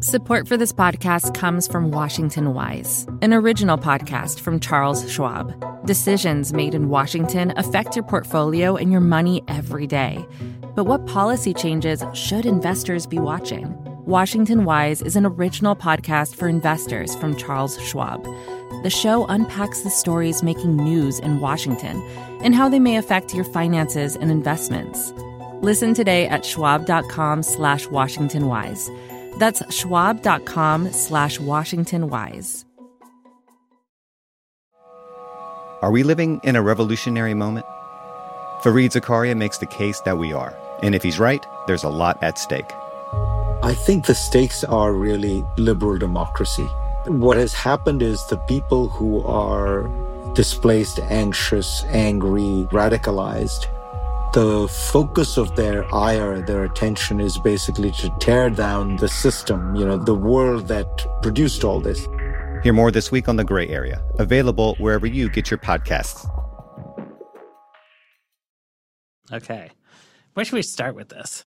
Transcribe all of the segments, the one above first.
Support for this podcast comes from Washington Wise, an original podcast from Charles Schwab. Decisions made in Washington affect your portfolio and your money every day. But what policy changes should investors be watching? Washington Wise is an original podcast for investors from Charles Schwab. The show unpacks the stories making news in Washington and how they may affect your finances and investments. Listen today at schwab.com/WashingtonWise. That's schwab.com/WashingtonWise. Are we living in a revolutionary moment? Fareed Zakaria makes the case that we are. And if he's right, there's a lot at stake. I think the stakes are really liberal democracy. What has happened is the people who are displaced, anxious, angry, radicalized, the focus of their ire, their attention is basically to tear down the system, the world that produced all this. Hear more this week on The Gray Area, available wherever you get your podcasts. Okay. Where should we start with this?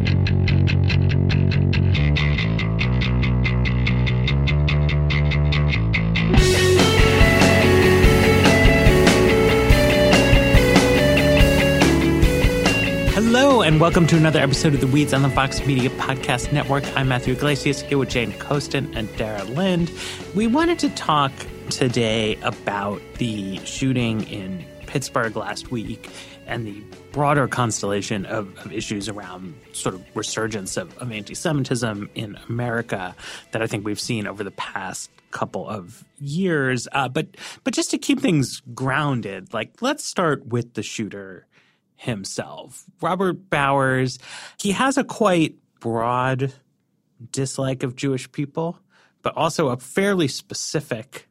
Hello, and welcome to another episode of The Weeds on the Vox Media Podcast Network. I'm Matthew Iglesias, here with Jane Coaston and Dara Lind. We wanted to talk today about the shooting in Pittsburgh last week and the broader constellation of issues around sort of resurgence of anti-Semitism in America that I think we've seen over the past couple of years. But just to keep things grounded, let's start with the shooter himself. Robert Bowers, he has a quite broad dislike of Jewish people, but also a fairly specific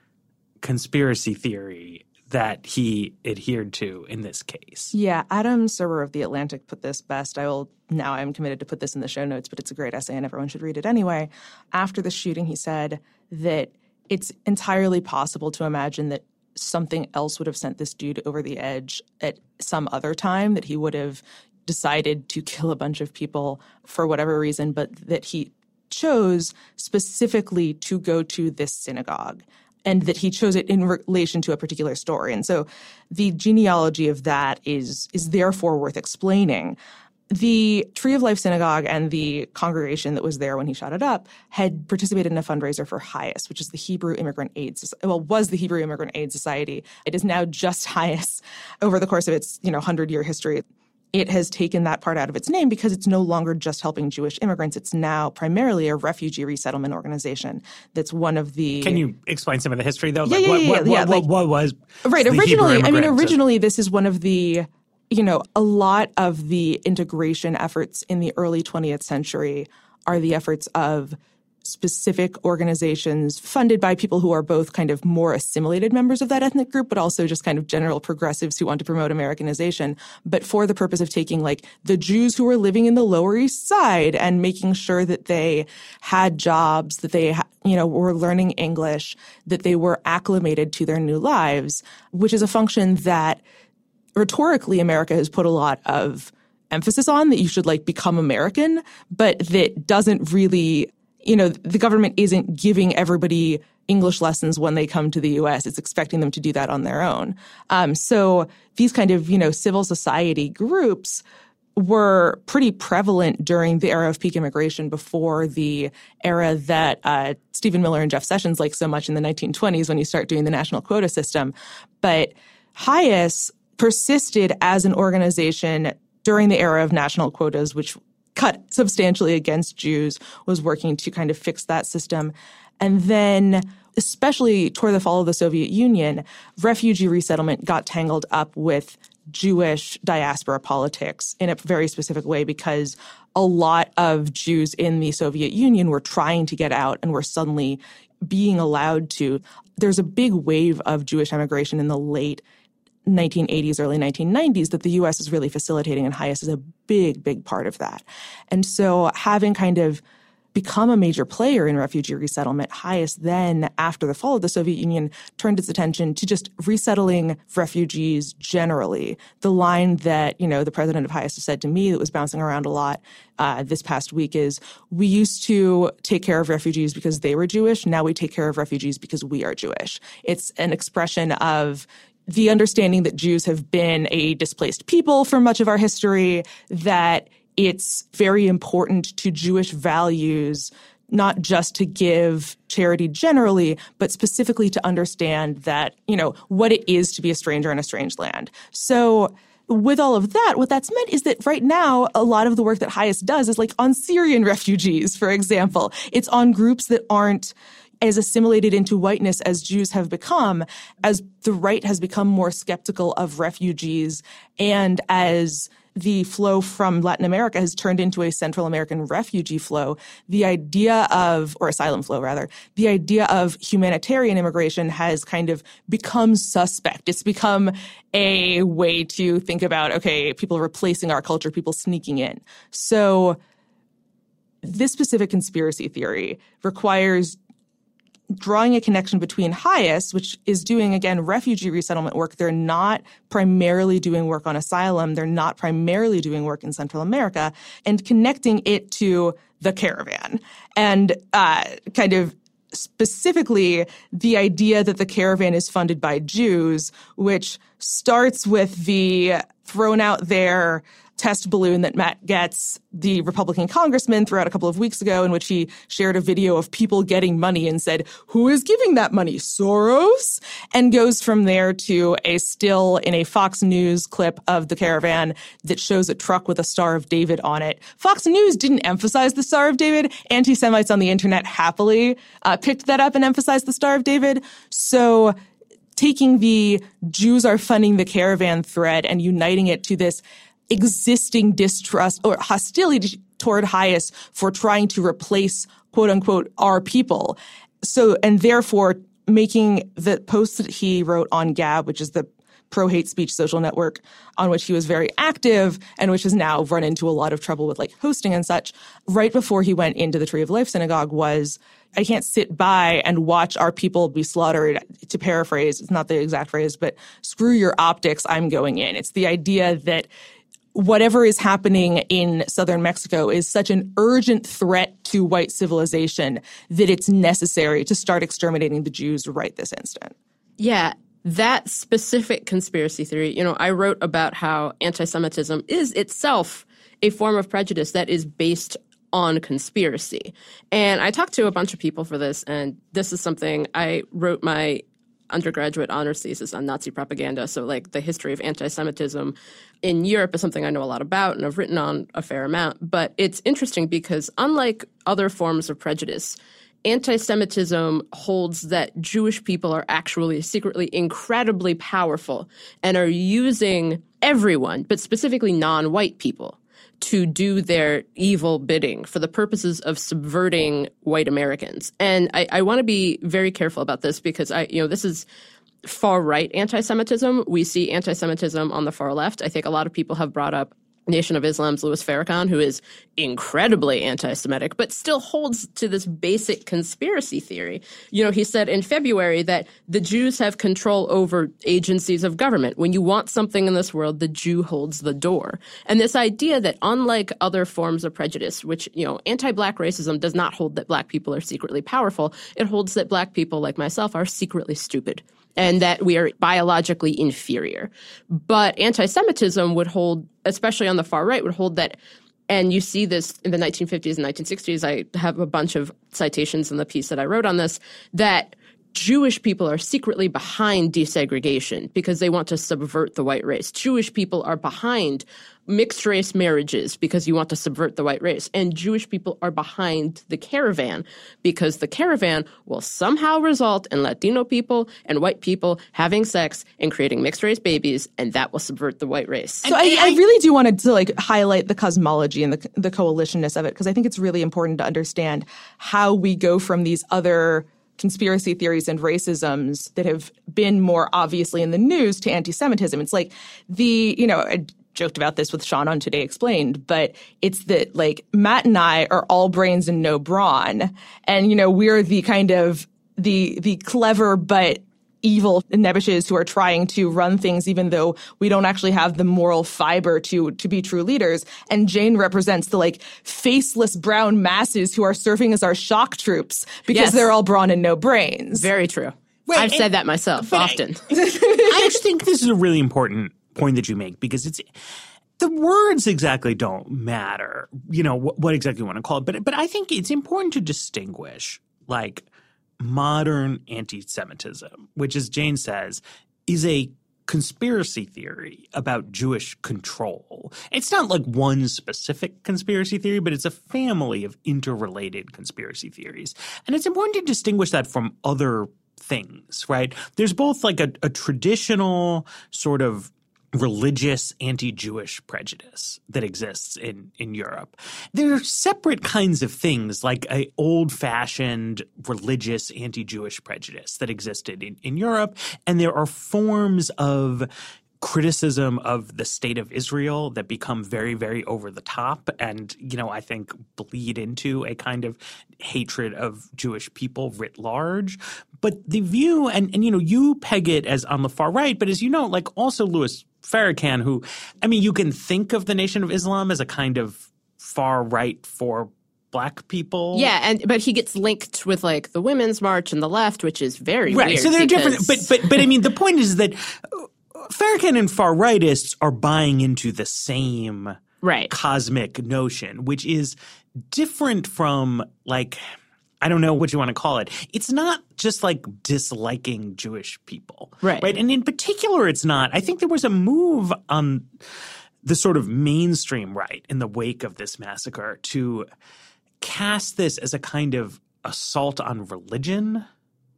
conspiracy theory that he adhered to in this case. Yeah, Adam Serwer of The Atlantic put this best. I'm committed to put this in the show notes, but it's a great essay and everyone should read it anyway. After the shooting, he said that it's entirely possible to imagine that something else would have sent this dude over the edge at some other time, that he would have decided to kill a bunch of people for whatever reason, but that he chose specifically to go to this synagogue and that he chose it in relation to a particular story. And so the genealogy of that is therefore worth explaining. The Tree of Life Synagogue and the congregation that was there when he shot it up had participated in a fundraiser for HIAS, which is the Hebrew Immigrant Aid was the Hebrew Immigrant Aid Society. It is now just HIAS. Over the course of its 100-year history, it has taken that part out of its name because it's no longer just helping Jewish immigrants. It's now primarily a refugee resettlement organization. That's one of the. Can you explain some of the history though? What was right? Originally, this is one of the. A lot of the integration efforts in the early 20th century are the efforts of specific organizations funded by people who are both kind of more assimilated members of that ethnic group, but also just kind of general progressives who want to promote Americanization, but for the purpose of taking the Jews who were living in the Lower East Side and making sure that they had jobs, that they were learning English, that they were acclimated to their new lives, which is a function that rhetorically, America has put a lot of emphasis on, that you should become American, but that doesn't really, the government isn't giving everybody English lessons when they come to the U.S. It's expecting them to do that on their own. So these kind of, civil society groups were pretty prevalent during the era of peak immigration before the era that Stephen Miller and Jeff Sessions like so much in the 1920s when you start doing the national quota system. But HIAS persisted as an organization during the era of national quotas, which cut substantially against Jews, was working to kind of fix that system. And then, especially toward the fall of the Soviet Union, refugee resettlement got tangled up with Jewish diaspora politics in a very specific way because a lot of Jews in the Soviet Union were trying to get out and were suddenly being allowed to. There's a big wave of Jewish immigration in the late 1980s, early 1990s that the U.S. is really facilitating, and HIAS is a big, big part of that. And so having kind of become a major player in refugee resettlement. Hayes then, after the fall of the Soviet Union, turned its attention to just resettling refugees generally. The line that, the president of Hayes said to me that was bouncing around a lot this past week is, we used to take care of refugees because they were Jewish. Now we take care of refugees because we are Jewish. It's an expression of the understanding that Jews have been a displaced people for much of our history, that it's very important to Jewish values not just to give charity generally, but specifically to understand that, what it is to be a stranger in a strange land. So with all of that, what that's meant is that right now, a lot of the work that Hayes does is on Syrian refugees, for example. It's on groups that aren't as assimilated into whiteness as Jews have become, as the right has become more skeptical of refugees, and as the flow from Latin America has turned into a Central American refugee flow, or asylum flow rather, the idea of humanitarian immigration has kind of become suspect. It's become a way to think about, okay, people replacing our culture, people sneaking in. So this specific conspiracy theory requires drawing a connection between Hayes, which is doing, again, refugee resettlement work. They're not primarily doing work on asylum. They're not primarily doing work in Central America, and connecting it to the caravan. And kind of specifically the idea that the caravan is funded by Jews, which starts with the thrown out there test balloon that Matt Gaetz, the Republican congressman, threw out a couple of weeks ago, in which he shared a video of people getting money and said, who is giving that money? Soros? And goes from there to a still in a Fox News clip of the caravan that shows a truck with a Star of David on it. Fox News didn't emphasize the Star of David. Anti-Semites on the internet happily picked that up and emphasized the Star of David. So taking the Jews are funding the caravan thread and uniting it to this existing distrust or hostility toward Hayes for trying to replace, quote unquote, our people. So, and therefore making the post that he wrote on Gab, which is the pro-hate speech social network on which he was very active and which has now run into a lot of trouble with hosting and such, right before he went into the Tree of Life synagogue was, I can't sit by and watch our people be slaughtered. To paraphrase, it's not the exact phrase, but screw your optics, I'm going in. It's the idea that whatever is happening in southern Mexico is such an urgent threat to white civilization that it's necessary to start exterminating the Jews right this instant. Yeah, that specific conspiracy theory, I wrote about how anti-Semitism is itself a form of prejudice that is based on conspiracy. And I talked to a bunch of people for this, and this is something I wrote my undergraduate honors thesis on Nazi propaganda. So the history of anti-Semitism in Europe is something I know a lot about and I've written on a fair amount. But it's interesting because unlike other forms of prejudice, anti-Semitism holds that Jewish people are actually secretly incredibly powerful and are using everyone, but specifically non-white people, to do their evil bidding for the purposes of subverting white Americans. And I want to be very careful about this because this is far-right anti-Semitism. We see anti-Semitism on the far left. I think a lot of people have brought up Nation of Islam's Louis Farrakhan, who is incredibly anti-Semitic, but still holds to this basic conspiracy theory. He said in February that the Jews have control over agencies of government. When you want something in this world, the Jew holds the door. And this idea that unlike other forms of prejudice, which, anti-black racism does not hold that black people are secretly powerful. It holds that black people like myself are secretly stupid and that we are biologically inferior. But anti-Semitism would hold, especially on the far right, would hold that, and you see this in the 1950s and 1960s. I have a bunch of citations in the piece that I wrote on this, that Jewish people are secretly behind desegregation because they want to subvert the white race. Jewish people are behind mixed race marriages because you want to subvert the white race. And Jewish people are behind the caravan because the caravan will somehow result in Latino people and white people having sex and creating mixed race babies, and that will subvert the white race. So I really do want to highlight the cosmology and the coalitionness of it, because I think it's really important to understand how we go from these other conspiracy theories and racisms that have been more obviously in the news to anti-Semitism. It's joked about this with Sean on Today Explained, but it's that, like, Matt and I are all brains and no brawn. And, you know, we're the kind of the clever but evil nebbishes who are trying to run things even though we don't actually have the moral fiber to be true leaders. And Jane represents the, like, faceless brown masses who are serving as our shock troops because they're all brawn and no brains. Very true. Right, I've said that myself often. I actually think this is a really important point that you make, because it's the words exactly don't matter, you know, what exactly you want to call it. But I think it's important to distinguish, like, modern anti-Semitism, which, as Jane says, is a conspiracy theory about Jewish control. It's not like one specific conspiracy theory, but it's a family of interrelated conspiracy theories. And it's important to distinguish that from other things, right? There's both like a traditional sort of religious anti-Jewish prejudice that exists in Europe. There are separate kinds of things, like a old-fashioned religious anti-Jewish prejudice that existed in Europe, and there are forms of criticism of the state of Israel that become very, very over the top and, you know, I think bleed into a kind of hatred of Jewish people writ large. But the view, and you know, you peg it as on the far right, but as you know, like also Louis Farrakhan, who, I mean, you can think of the Nation of Islam as a kind of far right for Black people. Yeah, but he gets linked with, like, the Women's March and the left, which is very right. Weird. So they're different. But I mean, the point is that Farrakhan and far rightists are buying into the same cosmic notion, which is different from, like, I don't know what you want to call it. It's not just like disliking Jewish people. Right. And in particular, it's not. I think there was a move on the sort of mainstream right in the wake of this massacre to cast this as a kind of assault on religion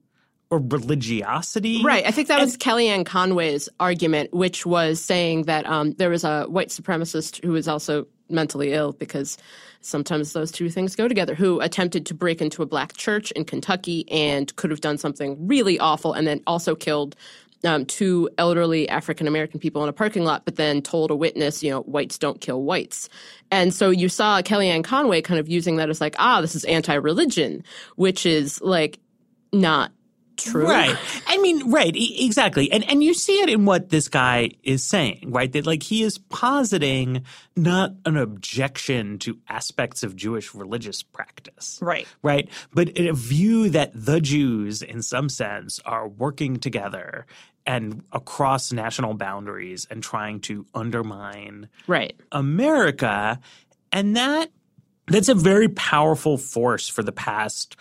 or religiosity. Right. I think that was Kellyanne Conway's argument, which was saying that there was a white supremacist who was also mentally ill, because sometimes those two things go together, who attempted to break into a Black church in Kentucky and could have done something really awful, and then also killed two elderly African-American people in a parking lot, but then told a witness, you know, whites don't kill whites. And so you saw Kellyanne Conway kind of using that as like, this is anti-religion, which is, like, not true. Right. I mean, right. Exactly. And you see it in what this guy is saying, right? That, like, he is positing not an objection to aspects of Jewish religious practice. Right. Right. But a view that the Jews, in some sense, are working together and across national boundaries and trying to undermine America. And that's a very powerful force for the past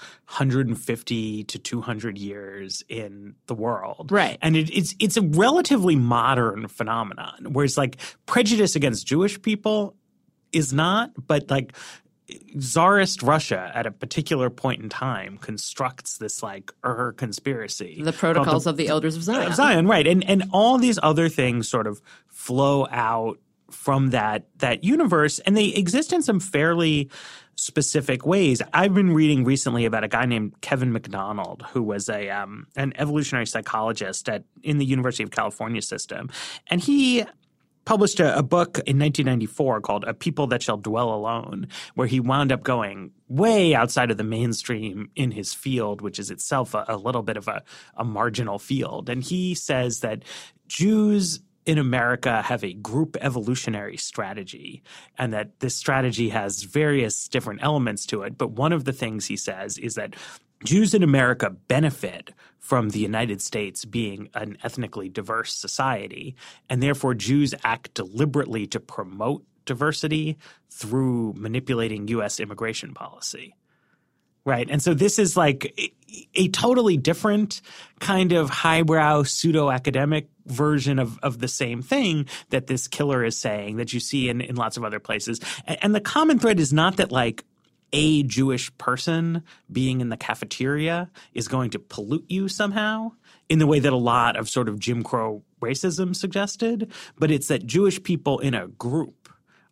150 to 200 years in the world. Right. And it's a relatively modern phenomenon, whereas, like, prejudice against Jewish people is not, but, like, Tsarist Russia at a particular point in time constructs this, like, conspiracy. The Protocols of the Elders of Zion. Zion, right. And all these other things sort of flow out from that universe, and they exist in some fairly specific ways. I've been reading recently about a guy named Kevin McDonald, who was an evolutionary psychologist in the University of California system, and he published a book in 1994 called A People That Shall Dwell Alone, where he wound up going way outside of the mainstream in his field, which is itself a little bit of a marginal field. And he says that Jews in America have a group evolutionary strategy, and that this strategy has various different elements to it. But one of the things he says is that Jews in America benefit from the United States being an ethnically diverse society, and therefore Jews act deliberately to promote diversity through manipulating U.S. immigration policy. Right. And so this is like a totally different kind of highbrow pseudo-academic version of the same thing that this killer is saying that you see in lots of other places. And the common thread is not that, like, a Jewish person being in the cafeteria is going to pollute you somehow in the way that a lot of sort of Jim Crow racism suggested, but it's that Jewish people in a group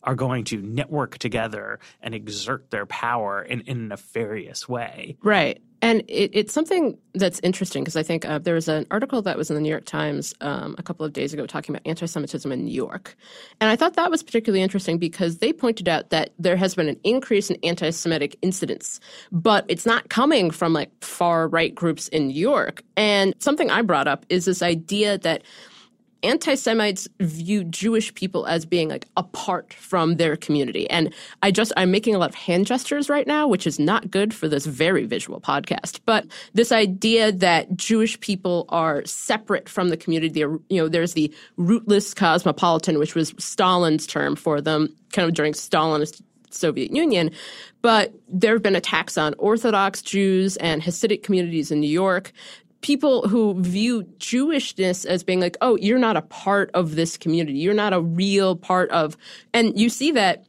are going to network together and exert their power in a nefarious way. Right. And it's something that's interesting because I think there was an article that was in the New York Times a couple of days ago talking about anti-Semitism in New York. And I thought that was particularly interesting because they pointed out that there has been an increase in anti-Semitic incidents, but it's not coming from like far-right groups in New York. And something I brought up is this idea that anti-Semites view Jewish people as being like apart from their community. And I'm making a lot of hand gestures right now, which is not good for this very visual podcast. But this idea that Jewish people are separate from the community, there's the rootless cosmopolitan, which was Stalin's term for them kind of during Stalinist Soviet Union. But there have been attacks on Orthodox Jews and Hasidic communities in New York. People who view Jewishness as being like, oh, you're not a part of this community. You're not a real part of – and you see that,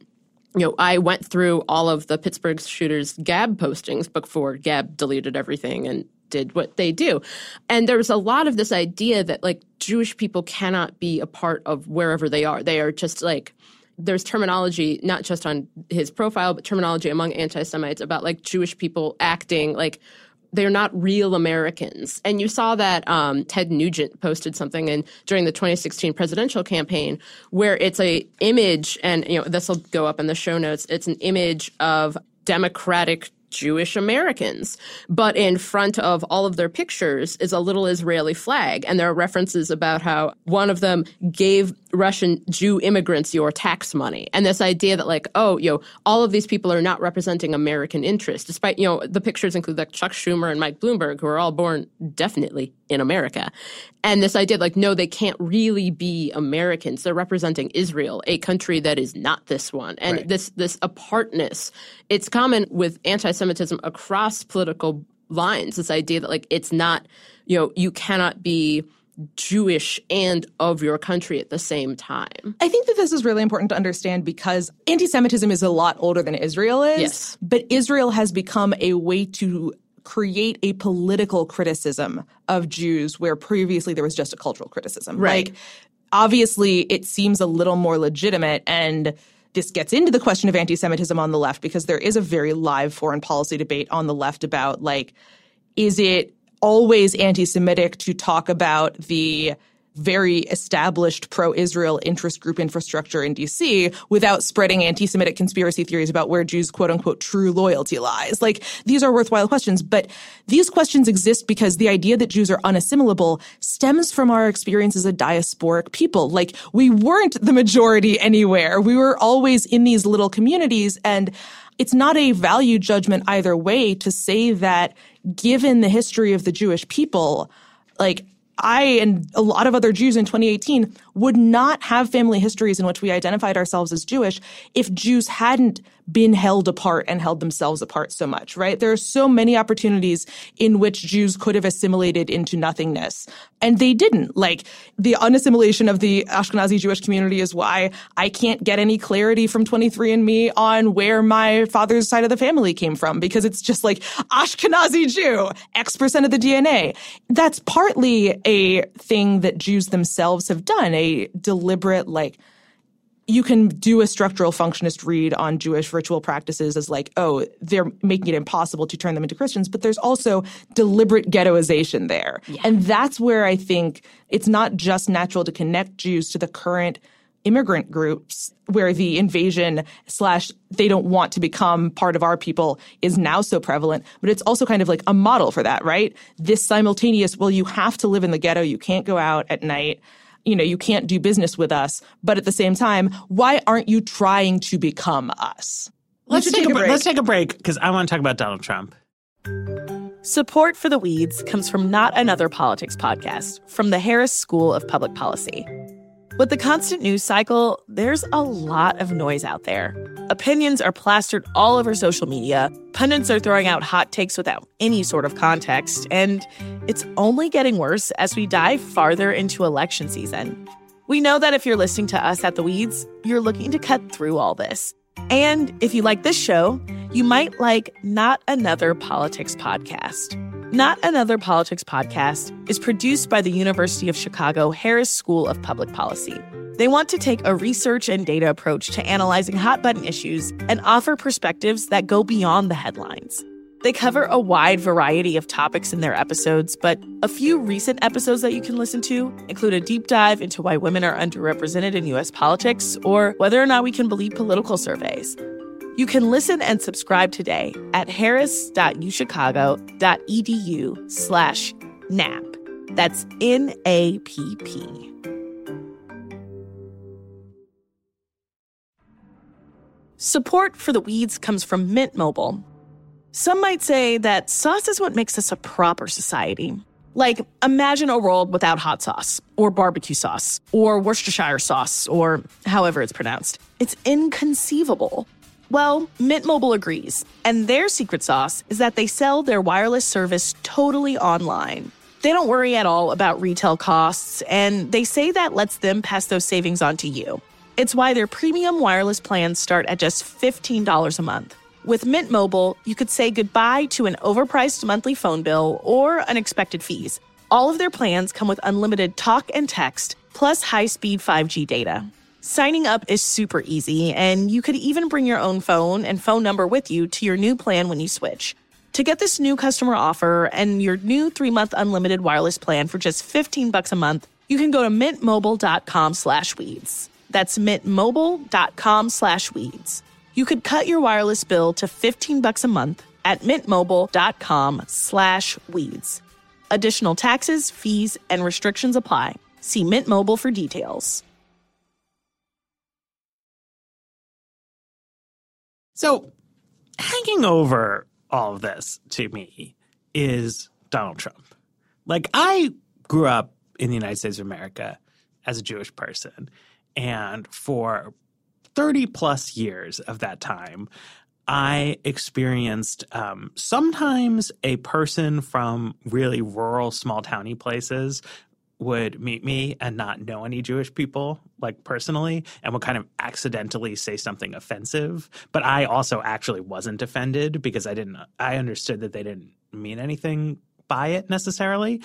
I went through all of the Pittsburgh shooters' Gab postings before Gab deleted everything and did what they do. And there's a lot of this idea that, like, Jewish people cannot be a part of wherever they are. They are just like – there's terminology, not just on his profile, but terminology among anti-Semites about, like, Jewish people acting like – they're not real Americans. And you saw that Ted Nugent posted something during the 2016 presidential campaign where it's a image, and this will go up in the show notes, it's an image of Democratic Jewish Americans. But in front of all of their pictures is a little Israeli flag. And there are references about how one of them gave Russian Jew immigrants your tax money. And this idea that like, all of these people are not representing American interests, despite, the pictures include like Chuck Schumer and Mike Bloomberg, who are all born definitely in America. And this idea like, no, they can't really be Americans. They're representing Israel, a country that is not this one. And right. this apartness, it's common with anti-Semitism across political lines, this idea that like, it's not, you cannot be Jewish and of your country at the same time. I think that this is really important to understand because anti-Semitism is a lot older than Israel is. Yes. But Israel has become a way to create a political criticism of Jews where previously there was just a cultural criticism. Right. Like, obviously, it seems a little more legitimate, and this gets into the question of anti-Semitism on the left because there is a very live foreign policy debate on the left about, like, is it always anti-Semitic to talk about the very established pro-Israel interest group infrastructure in D.C. without spreading anti-Semitic conspiracy theories about where Jews' quote-unquote true loyalty lies. Like, these are worthwhile questions, but these questions exist because the idea that Jews are unassimilable stems from our experience as a diasporic people. Like, we weren't the majority anywhere. We were always in these little communities, and it's not a value judgment either way to say that given the history of the Jewish people, like, I and a lot of other Jews in 2018 would not have family histories in which we identified ourselves as Jewish if Jews hadn't been held apart and held themselves apart so much, right? There are so many opportunities in which Jews could have assimilated into nothingness, and they didn't. Like, the unassimilation of the Ashkenazi Jewish community is why I can't get any clarity from 23andMe on where my father's side of the family came from, because it's just like Ashkenazi Jew, X% of the DNA. That's partly a thing that Jews themselves have done, a deliberate, like, you can do a structural functionist read on Jewish ritual practices as like, oh, they're making it impossible to turn them into Christians, but there's also deliberate ghettoization there. Yeah. And that's where I think it's not just natural to connect Jews to the current immigrant groups where the invasion / they don't want to become part of our people is now so prevalent, but it's also kind of like a model for that, right? This simultaneous, well, you have to live in the ghetto, you can't go out at night, you can't do business with us, but at the same time, why aren't you trying to become us? Let's take a break. Let's take a break because I want to talk about Donald Trump. Support for The Weeds comes from Not Another Politics podcast from the Harris School of Public Policy. With the constant news cycle, there's a lot of noise out there. Opinions are plastered all over social media, pundits are throwing out hot takes without any sort of context, and it's only getting worse as we dive farther into election season. We know that if you're listening to us at The Weeds, you're looking to cut through all this. And if you like this show, you might like Not Another Politics podcast. Not Another Politics podcast is produced by the University of Chicago Harris School of Public Policy. They want to take a research and data approach to analyzing hot-button issues and offer perspectives that go beyond the headlines. They cover a wide variety of topics in their episodes, but a few recent episodes that you can listen to include a deep dive into why women are underrepresented in U.S. politics or whether or not we can believe political surveys. You can listen and subscribe today at harris.uchicago.edu/NAP. That's NAPP. Support for The Weeds comes from Mint Mobile. Some might say that sauce is what makes us a proper society. Like, imagine a world without hot sauce, or barbecue sauce, or Worcestershire sauce, or however it's pronounced. It's inconceivable. Well, Mint Mobile agrees, and their secret sauce is that they sell their wireless service totally online. They don't worry at all about retail costs, and they say that lets them pass those savings on to you. It's why their premium wireless plans start at just $15 a month. With Mint Mobile, you could say goodbye to an overpriced monthly phone bill or unexpected fees. All of their plans come with unlimited talk and text, plus high-speed 5G data. Signing up is super easy, and you could even bring your own phone and phone number with you to your new plan when you switch. To get this new customer offer and your new 3-month unlimited wireless plan for just $15 a month, you can go to mintmobile.com/weeds. That's mintmobile.com/weeds. You could cut your wireless bill to $15 a month at mintmobile.com/weeds. Additional taxes, fees, and restrictions apply. See Mint Mobile for details. So, hanging over all of this to me is Donald Trump. Like, I grew up in the United States of America as a Jewish person. And for 30 plus years of that time, I experienced sometimes a person from really rural, small towny places would meet me and not know any Jewish people, like personally, and would kind of accidentally say something offensive. But I also actually wasn't offended because I understood that they didn't mean anything by it necessarily.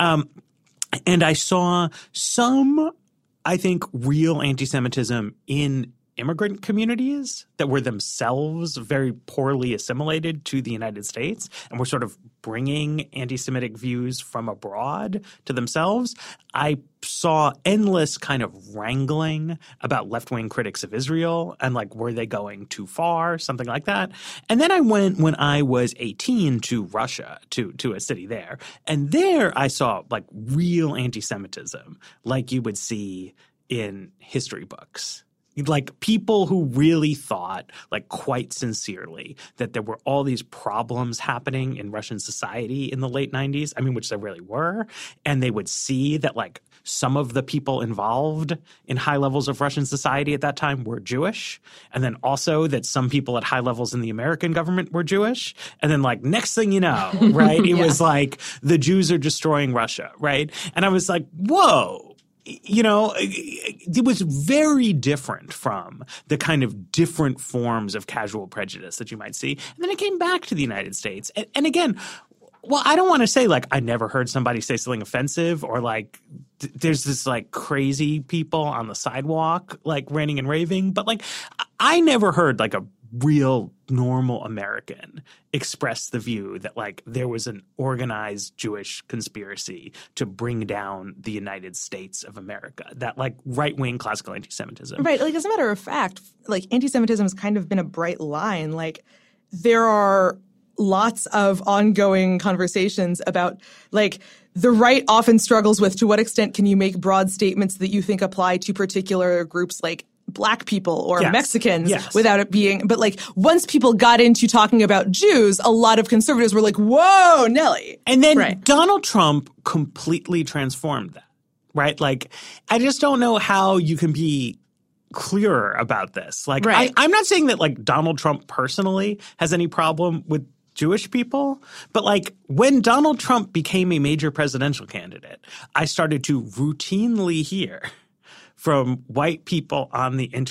And I saw some, I think, real anti-Semitism in immigrant communities that were themselves very poorly assimilated to the United States and were sort of bringing anti-Semitic views from abroad to themselves. I saw endless kind of wrangling about left-wing critics of Israel and like, were they going too far, something like that. And then I went when I was 18 to Russia, to a city there. And there I saw like real anti-Semitism like you would see in history books. Like people who really thought, like quite sincerely, that there were all these problems happening in Russian society in the late 90s, I mean, which there really were. And they would see that like some of the people involved in high levels of Russian society at that time were Jewish. And then also that some people at high levels in the American government were Jewish. And then like next thing you know, right, it was like the Jews are destroying Russia, right? And I was like, whoa. You know, it was very different from the kind of different forms of casual prejudice that you might see. And then it came back to the United States. And again, well, I don't want to say like I never heard somebody say something offensive or like there's this like crazy people on the sidewalk like ranting and raving. But like I never heard like a real normal American expressed the view that like there was an organized Jewish conspiracy to bring down the United States of America, that like right-wing classical anti-Semitism. Right. Like as a matter of fact, like anti-Semitism has kind of been a bright line. Like there are lots of ongoing conversations about like the right often struggles with to what extent can you make broad statements that you think apply to particular groups like Black people or Mexicans without it being – but like once people got into talking about Jews, a lot of conservatives were like, whoa, Nelly. And then Donald Trump completely transformed that, right? Like I just don't know how you can be clearer about this. Like I'm not saying that like Donald Trump personally has any problem with Jewish people, but like when Donald Trump became a major presidential candidate, I started to routinely hear from white people on the internet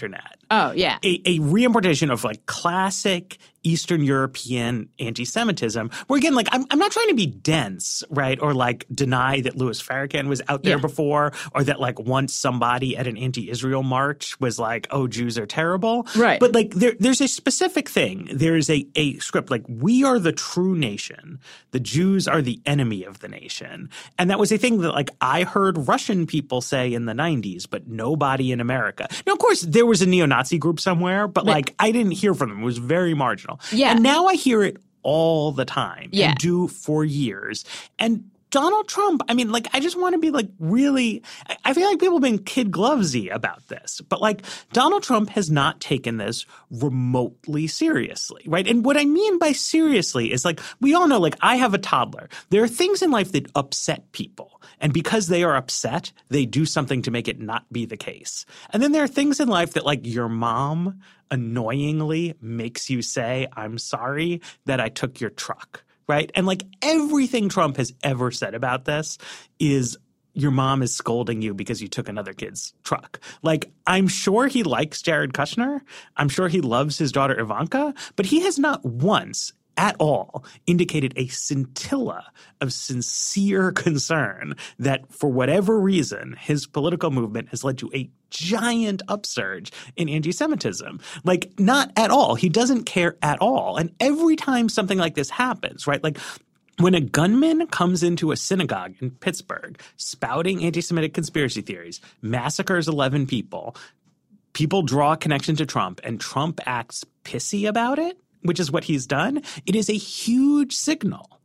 Oh, yeah. A reimportation of like classic Eastern European anti-Semitism, where again, like I'm not trying to be dense, right? Or like deny that Louis Farrakhan was out there before, or that like once somebody at an anti-Israel march was like, oh, Jews are terrible. Right. But like there's a specific thing. There's a script like we are the true nation. The Jews are the enemy of the nation. And that was a thing that like I heard Russian people say in the 90s, but nobody in America. Now, of course, there was a neo-Nazi group somewhere, but like I didn't hear from them. It was very marginal. Yeah. And now I hear it all the time. Yeah. And do for years. And Donald Trump, I mean, like, I just want to be like really – I feel like people have been kid glovesy about this. But like Donald Trump has not taken this remotely seriously, right? And what I mean by seriously is like we all know, like I have a toddler. There are things in life that upset people. And because they are upset, they do something to make it not be the case. And then there are things in life that like your mom annoyingly makes you say, I'm sorry that I took your truck, right? And like everything Trump has ever said about this is your mom is scolding you because you took another kid's truck. Like I'm sure he likes Jared Kushner. I'm sure he loves his daughter Ivanka, but he has not once at all indicated a scintilla of sincere concern that for whatever reason, his political movement has led to a giant upsurge in anti-Semitism. Like not at all. He doesn't care at all. And every time something like this happens, right, like when a gunman comes into a synagogue in Pittsburgh spouting anti-Semitic conspiracy theories, massacres 11 people, people draw a connection to Trump, and Trump acts pissy about it, which is what he's done, it is a huge signal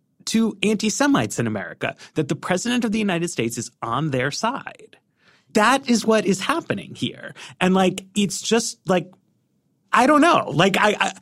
to anti-Semites in America that the president of the United States is on their side. That is what is happening here. And like, it's just like, I don't know. Like,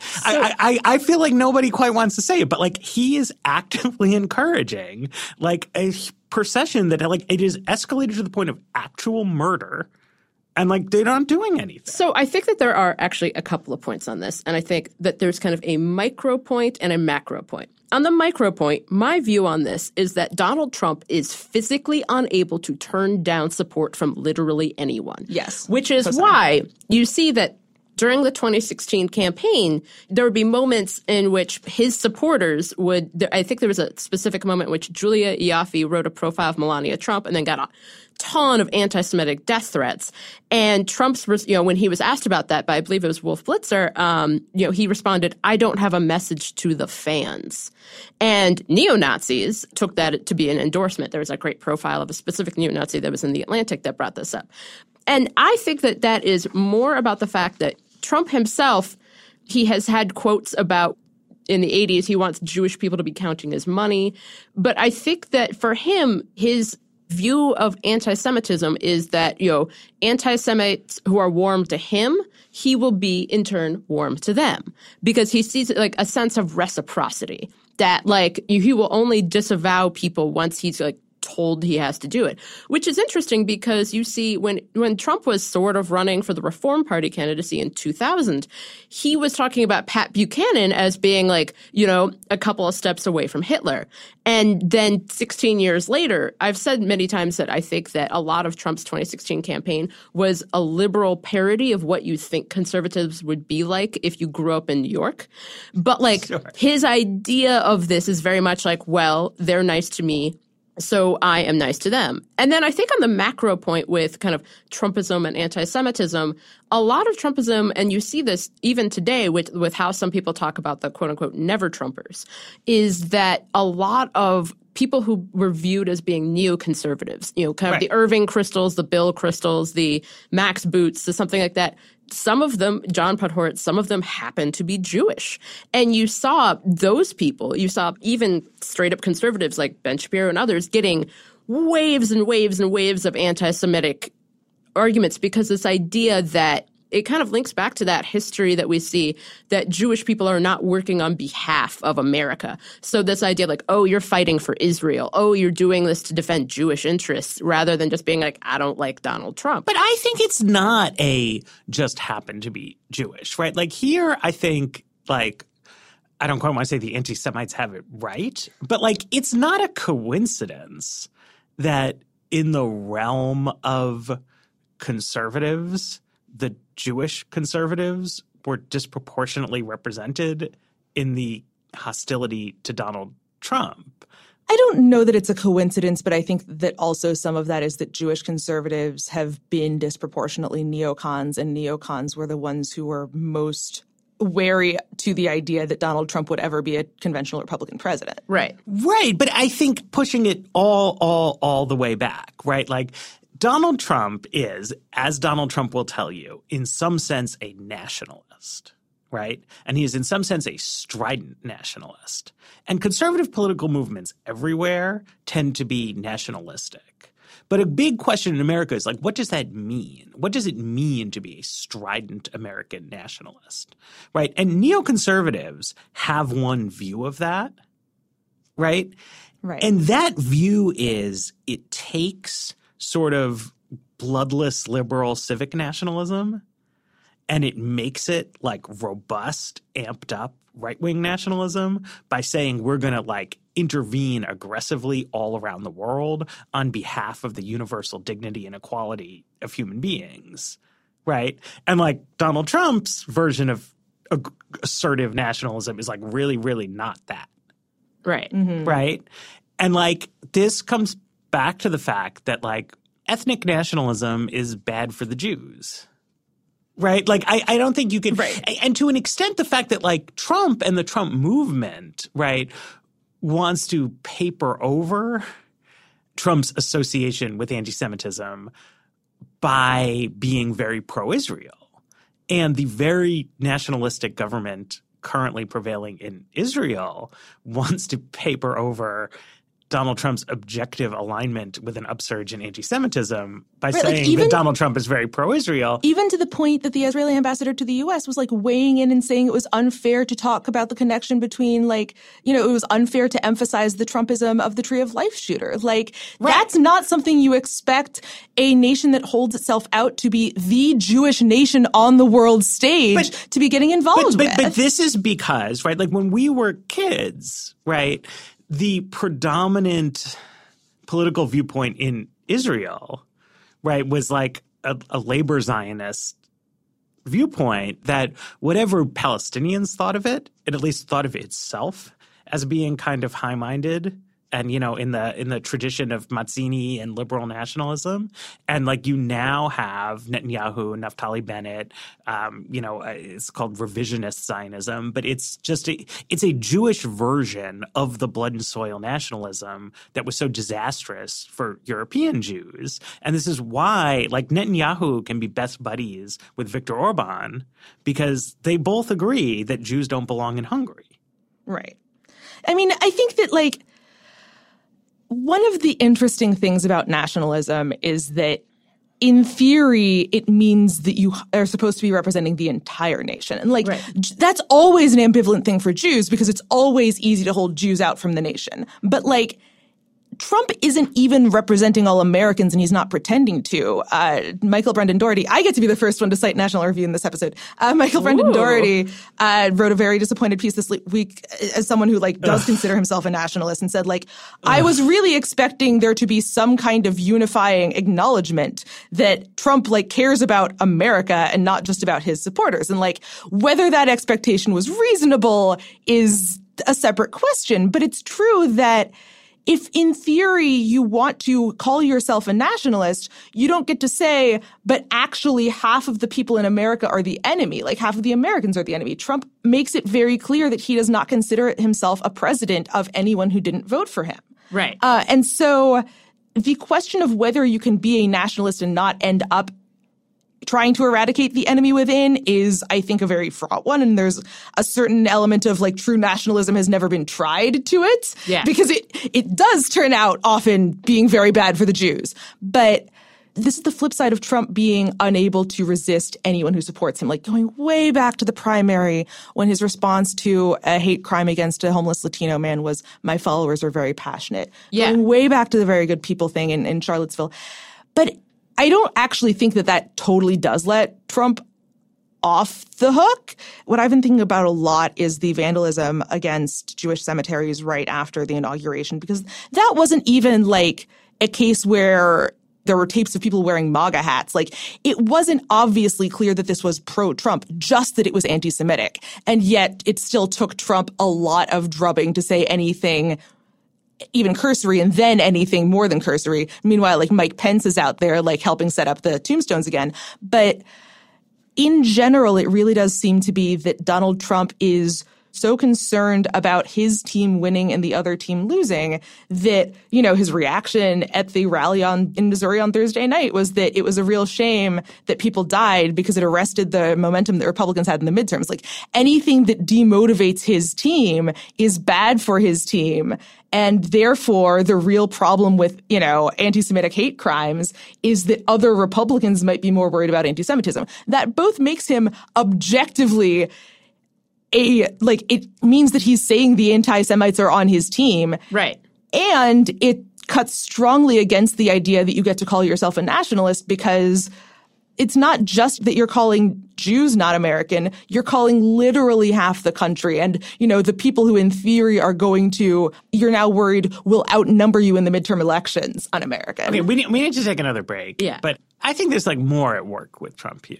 I feel like nobody quite wants to say it, but like he is actively encouraging like a procession that like it is escalated to the point of actual murder. And like they're not doing anything. So I think that there are actually a couple of points on this. And I think that there's kind of a micro point and a macro point. On the micro point, my view on this is that Donald Trump is physically unable to turn down support from literally anyone. Yes. Which is why you see that during the 2016 campaign, there would be moments in which his supporters would – I think there was a specific moment in which Julia Ioffe wrote a profile of Melania Trump and then got a ton of anti-Semitic death threats. And Trump's – when he was asked about that by I believe it was Wolf Blitzer, he responded, I don't have a message to the fans. And neo-Nazis took that to be an endorsement. There was a great profile of a specific neo-Nazi that was in The Atlantic that brought this up. And I think that that is more about the fact that Trump himself, he has had quotes about in the 80s, he wants Jewish people to be counting his money. But I think that for him, his view of anti-Semitism is that, anti-Semites who are warm to him, he will be in turn warm to them because he sees like a sense of reciprocity that like he will only disavow people once he's like told he has to do it, which is interesting because you see when Trump was sort of running for the Reform Party candidacy in 2000, he was talking about Pat Buchanan as being like, a couple of steps away from Hitler. And then 16 years later, I've said many times that I think that a lot of Trump's 2016 campaign was a liberal parody of what you think conservatives would be like if you grew up in New York. But like his idea of this is very much like, well, they're nice to me, so I am nice to them. And then I think on the macro point with kind of Trumpism and anti-Semitism, a lot of Trumpism, and you see this even today with how some people talk about the quote-unquote never-Trumpers, is that a lot of people who were viewed as being neoconservatives, kind of the Irving Kristols, the Bill Kristols, the Max Boots, something like that, some of them, John Podhoretz, some of them happen to be Jewish. And you saw those people, you saw even straight up conservatives like Ben Shapiro and others getting waves and waves and waves of anti-Semitic arguments because this idea that it kind of links back to that history that we see that Jewish people are not working on behalf of America. So this idea like, oh, you're fighting for Israel. Oh, you're doing this to defend Jewish interests rather than just being like, I don't like Donald Trump. But I think it's not just happen to be Jewish, right? Like here, I think like I don't quite want to say the anti-Semites have it right, but like it's not a coincidence that in the realm of conservatives, the Jewish conservatives were disproportionately represented in the hostility to Donald Trump. I don't know that it's a coincidence, but I think that also some of that is that Jewish conservatives have been disproportionately neocons, and neocons were the ones who were most wary to the idea that Donald Trump would ever be a conventional Republican president. Right. Right. But I think pushing it all the way back, right? Like Donald Trump is, as Donald Trump will tell you, in some sense a nationalist. Right? And he is in some sense a strident nationalist. And conservative political movements everywhere tend to be nationalistic. But a big question in America is like, what does that mean? What does it mean to be a strident American nationalist? Right? And neoconservatives have one view of that. Right? Right. And that view is it takes sort of bloodless liberal civic nationalism and it makes it like robust, amped up right-wing nationalism by saying we're going to like intervene aggressively all around the world on behalf of the universal dignity and equality of human beings, right? And like Donald Trump's version of assertive nationalism is like really, really not that. Right. Mm-hmm. Right? And like this comes back to the fact that like ethnic nationalism is bad for the Jews. Right? Like, I don't think you can – right. And to an extent, the fact that, like, Trump and the Trump movement, right, wants to paper over Trump's association with anti-Semitism by being very pro-Israel. And the very nationalistic government currently prevailing in Israel wants to paper over Donald Trump's objective alignment with an upsurge in anti-Semitism by saying that Donald Trump is very pro-Israel. Even to the point that the Israeli ambassador to the U.S. was like weighing in and saying it was unfair to talk about the connection between like, you know, it was unfair to emphasize the Trumpism of the Tree of Life shooter. Like that's not something you expect a nation that holds itself out to be the Jewish nation on the world stage to be getting involved with. But this is because, right, like when we were kids, right, the predominant political viewpoint in Israel, right, was like a labor Zionist viewpoint that whatever Palestinians thought of it, it at least thought of itself as being kind of high-minded and, you know, in the tradition of Mazzini and liberal nationalism. And like you now have Netanyahu and Naftali Bennett, you know, it's called revisionist Zionism, but it's just it's a Jewish version of the blood and soil nationalism that was so disastrous for European Jews. And this is why like Netanyahu can be best buddies with Viktor Orban because they both agree that Jews don't belong in Hungary. Right. I mean, I think that like one of the interesting things about nationalism is that in theory, it means that you are supposed to be representing the entire nation. And like, that's always an ambivalent thing for Jews because it's always easy to hold Jews out from the nation. But like, Trump isn't even representing all Americans, and he's not pretending to. Michael Brendan Doherty, I get to be the first one to cite National Review in this episode. Michael Brendan Doherty wrote a very disappointed piece this week as someone who like does consider himself a nationalist and said like, I was really expecting there to be some kind of unifying acknowledgement that Trump like cares about America and not just about his supporters. And like whether that expectation was reasonable is a separate question. But it's true that if in theory you want to call yourself a nationalist, you don't get to say, but actually half of the people in America are the enemy, like half of the Americans are the enemy. Trump makes it very clear that he does not consider himself a president of anyone who didn't vote for him. Right. And so the question of whether you can be a nationalist and not end up trying to eradicate the enemy within is, I think, a very fraught one. And there's a certain element of like true nationalism has never been tried to it. Yeah. Because it does turn out often being very bad for the Jews. But this is the flip side of Trump being unable to resist anyone who supports him, like going way back to the primary when his response to a hate crime against a homeless Latino man was, my followers are very passionate. Yeah. Going way back to the very good people thing in Charlottesville. But I don't actually think that totally does let Trump off the hook. What I've been thinking about a lot is the vandalism against Jewish cemeteries right after the inauguration, because that wasn't even like a case where There were tapes of people wearing MAGA hats. Like, it wasn't obviously clear that this was pro-Trump, just that it was anti-Semitic. And yet it still took Trump a lot of drubbing to say anything even cursory, and then anything more than cursory. Meanwhile, like, Mike Pence is out there, like, helping set up the tombstones again. But in general, it really does seem to be that Donald Trump is so concerned about his team winning and the other team losing that, you know, his reaction at the rally in Missouri on Thursday night was that it was a real shame that people died because it arrested the momentum that Republicans had in the midterms. Like, anything that demotivates his team is bad for his team. And therefore, the real problem with, you know, anti-Semitic hate crimes is that other Republicans might be more worried about anti-Semitism. That both makes him objectively it means that he's saying the anti-Semites are on his team. Right. And it cuts strongly against the idea that you get to call yourself a nationalist, because it's not just that you're calling Jews not American, you're calling literally half the country. And, you know, the people who in theory are you're now worried will outnumber you in the midterm elections un-American. Okay, we need to take another break. Yeah. But I think there's like more at work with Trump here.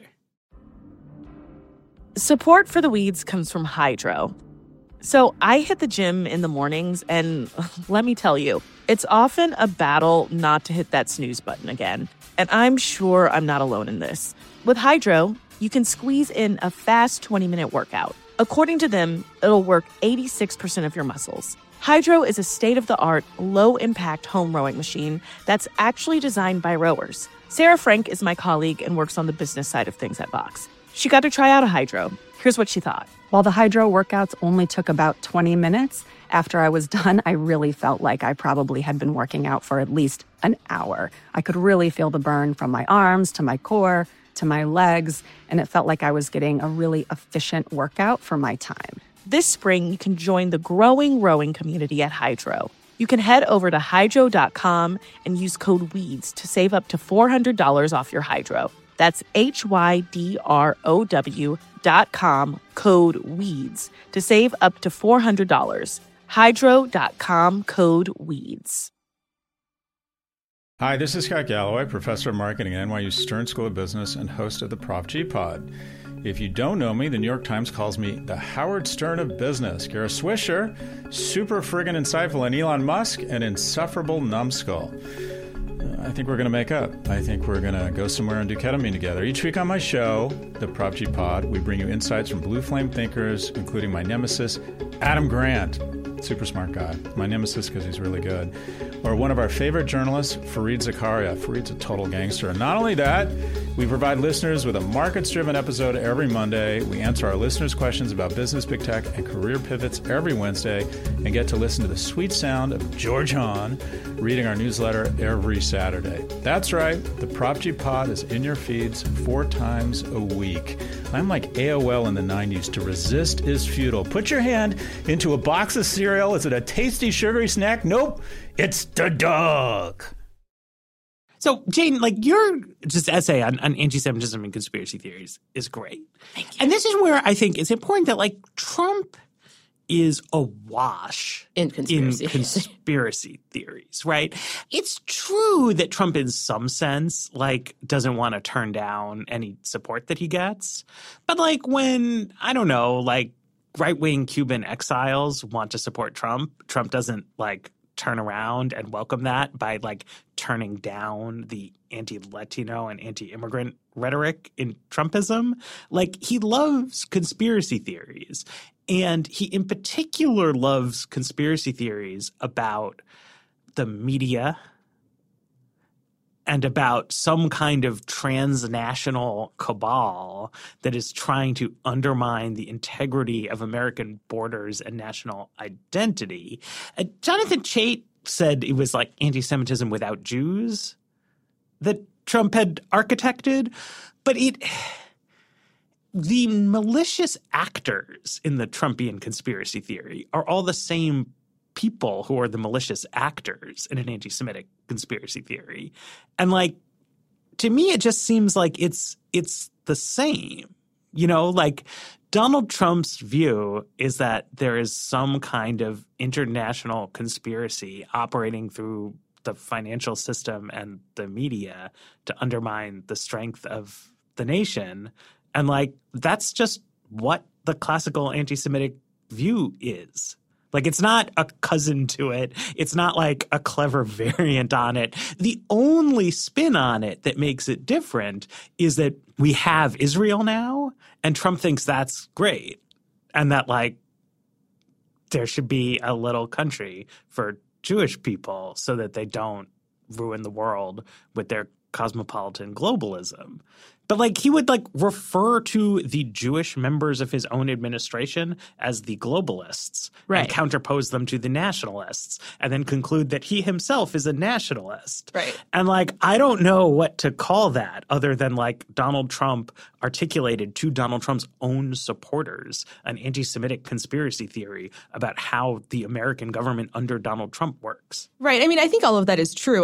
Support for The Weeds comes from Hydro. So I hit the gym in the mornings, and let me tell you, it's often a battle not to hit that snooze button again. And I'm sure I'm not alone in this. With Hydro, you can squeeze in a fast 20-minute workout. According to them, it'll work 86% of your muscles. Hydro is a state-of-the-art, low-impact home rowing machine that's actually designed by rowers. Sarah Frank is my colleague and works on the business side of things at Vox. She got to try out a Hydro. Here's what she thought. While the Hydro workouts only took about 20 minutes, after I was done, I really felt like I probably had been working out for at least an hour. I could really feel the burn from my arms to my core to my legs, and it felt like I was getting a really efficient workout for my time. This spring, you can join the growing rowing community at Hydro. You can head over to hydro.com and use code WEEDS to save up to $400 off your Hydro. That's HYDROW.com, code WEEDS, to save up to $400. Hydro.com, code WEEDS. Hi, this is Scott Galloway, professor of marketing at NYU Stern School of Business and host of the Prop G Pod. If you don't know me, the New York Times calls me the Howard Stern of business. Kara Swisher, super friggin' insightful, and Elon Musk, an insufferable numbskull. I think we're going to make up. I think we're going to go somewhere and do ketamine together. Each week on my show, the Prop G Pod, we bring you insights from blue flame thinkers, including my nemesis, Adam Grant. Super smart guy. My nemesis because he's really good. Or one of our favorite journalists, Fareed Zakaria. Fareed's a total gangster. And not only that, we provide listeners with a markets-driven episode every Monday. We answer our listeners' questions about business, big tech, and career pivots every Wednesday, and get to listen to the sweet sound of George Hahn reading our newsletter every Saturday. That's right. The Prop G Pod is in your feeds 4 times a week. I'm like AOL in the 90s. To resist is futile. Put your hand into a box of cereal. Is it a tasty, sugary snack? Nope. It's the dog. So, Jane, like, your just essay on anti-Semitism and conspiracy theories is great. Thank you. And this is where I think it's important that, like, Trump is awash in conspiracy theories, right? It's true that Trump, in some sense, like, doesn't want to turn down any support that he gets. But, like, when, I don't know, like, right-wing Cuban exiles want to support Trump, Trump doesn't, like, turn around and welcome that by, like, turning down the anti-Latino and anti-immigrant rhetoric in Trumpism. Like, he loves conspiracy theories. And he in particular loves conspiracy theories about the media and about some kind of transnational cabal that is trying to undermine the integrity of American borders and national identity. Jonathan Chait said it was like anti-Semitism without Jews that Trump had architected, but the malicious actors in the Trumpian conspiracy theory are all the same people who are the malicious actors in an anti-Semitic conspiracy theory. And, like, to me, it just seems like it's the same. You know, like, Donald Trump's view is that there is some kind of international conspiracy operating through the financial system and the media to undermine the strength of the nation. And like, that's just what the classical anti-Semitic view is. Like, it's not a cousin to it. It's not like a clever variant on it. The only spin on it that makes it different is that we have Israel now, and Trump thinks that's great. And that, like, there should be a little country for Jewish people so that they don't ruin the world with their cosmopolitan globalism. But like, he would like refer to the Jewish members of his own administration as the globalists, right, and counterpose them to the nationalists, and then conclude that he himself is a nationalist. Right. And like, I don't know what to call that other than like Donald Trump articulated to Donald Trump's own supporters an anti-Semitic conspiracy theory about how the American government under Donald Trump works. Right. I mean, I think all of that is true.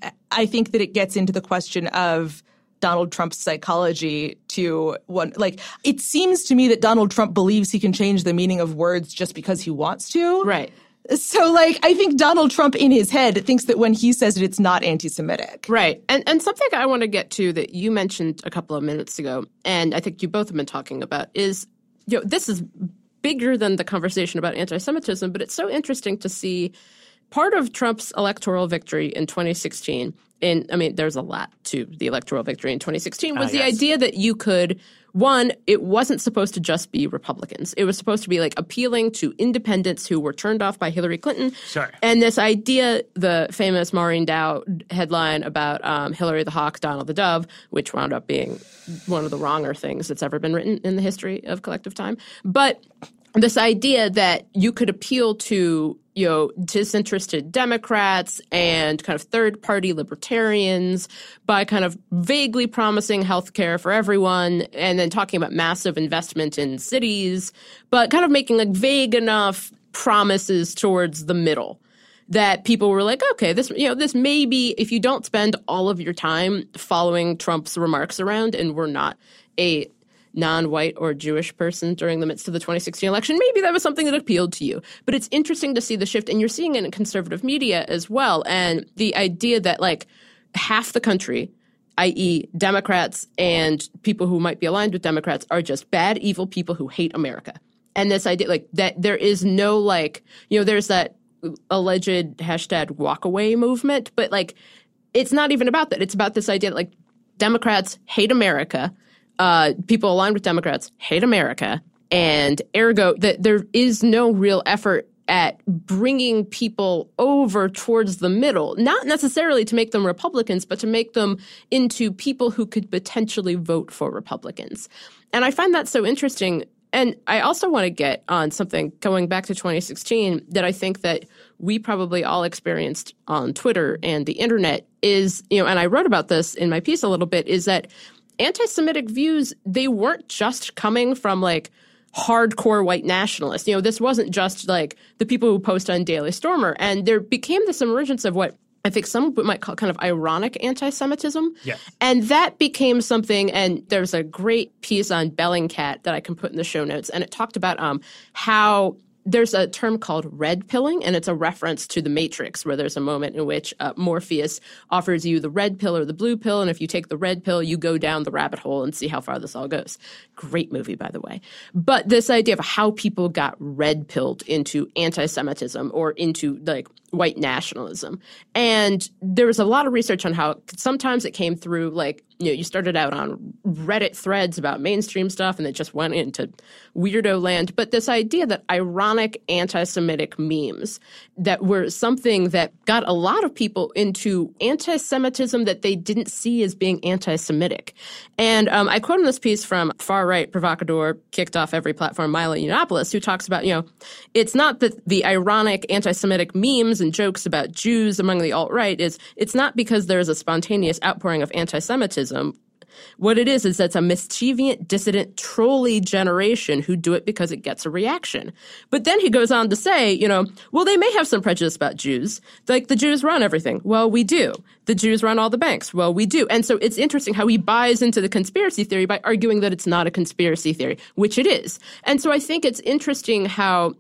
I think that it gets into the question of Donald Trump's psychology to one. Like, it seems to me that Donald Trump believes he can change the meaning of words just because he wants to. Right. So, like, I think Donald Trump in his head thinks that when he says it, it's not anti-Semitic. Right. And something I want to get to that you mentioned a couple of minutes ago, and I think you both have been talking about, is, you know, this is bigger than the conversation about anti-Semitism, but it's so interesting to see part of Trump's electoral victory in 2016, and I mean, there's a lot to the electoral victory in 2016, was the idea that you could, one, it wasn't supposed to just be Republicans. It was supposed to be like appealing to independents who were turned off by Hillary Clinton. Sure. And this idea, the famous Maureen Dow headline about Hillary the Hawk, Donald the Dove, which wound up being one of the wronger things that's ever been written in the history of collective time. But this idea that you could appeal to, you know, disinterested Democrats and kind of third-party libertarians by kind of vaguely promising health care for everyone and then talking about massive investment in cities, but kind of making like vague enough promises towards the middle that people were like, okay, this may be, if you don't spend all of your time following Trump's remarks around and we're not a non-white or Jewish person during the midst of the 2016 election, maybe that was something that appealed to you. But it's interesting to see the shift, and you're seeing it in conservative media as well. And the idea that like half the country, i.e. Democrats and people who might be aligned with Democrats, are just bad, evil people who hate America. And this idea like that there is no like, you know, there's that alleged #walkaway movement, but like it's not even about that. It's about this idea that like Democrats hate America. People aligned with Democrats hate America, and ergo that there is no real effort at bringing people over towards the middle, not necessarily to make them Republicans, but to make them into people who could potentially vote for Republicans. And I find that so interesting. And I also want to get on something going back to 2016 that I think that we probably all experienced on Twitter and the internet is, you know, and I wrote about this in my piece a little bit, is that anti-Semitic views, they weren't just coming from like hardcore white nationalists. You know, this wasn't just like the people who post on Daily Stormer. And there became this emergence of what I think some might call kind of ironic anti-Semitism. Yes. And that became something, and there's a great piece on Bellingcat that I can put in the show notes, and it talked about how there's a term called red pilling, and it's a reference to The Matrix, where there's a moment in which Morpheus offers you the red pill or the blue pill, and if you take the red pill, you go down the rabbit hole and see how far this all goes. Great movie, by the way. But this idea of how people got red pilled into anti-Semitism or into like white nationalism. And there was a lot of research on how sometimes it came through like, you know, you started out on Reddit threads about mainstream stuff and it just went into weirdo land. But this idea that ironic anti-Semitic memes that were something that got a lot of people into anti-Semitism that they didn't see as being anti-Semitic. And I quote in this piece from far-right provocateur, kicked off every platform, Milo Yiannopoulos, who talks about, you know, it's not that the ironic anti-Semitic memes and jokes about Jews among the alt-right it's not because there is a spontaneous outpouring of anti-Semitism. What it is that's a mischievous, dissident, trolly generation who do it because it gets a reaction. But then he goes on to say, you know, well, they may have some prejudice about Jews. Like, the Jews run everything. Well, we do. The Jews run all the banks. Well, we do. And so it's interesting how he buys into the conspiracy theory by arguing that it's not a conspiracy theory, which it is. And so I think it's interesting how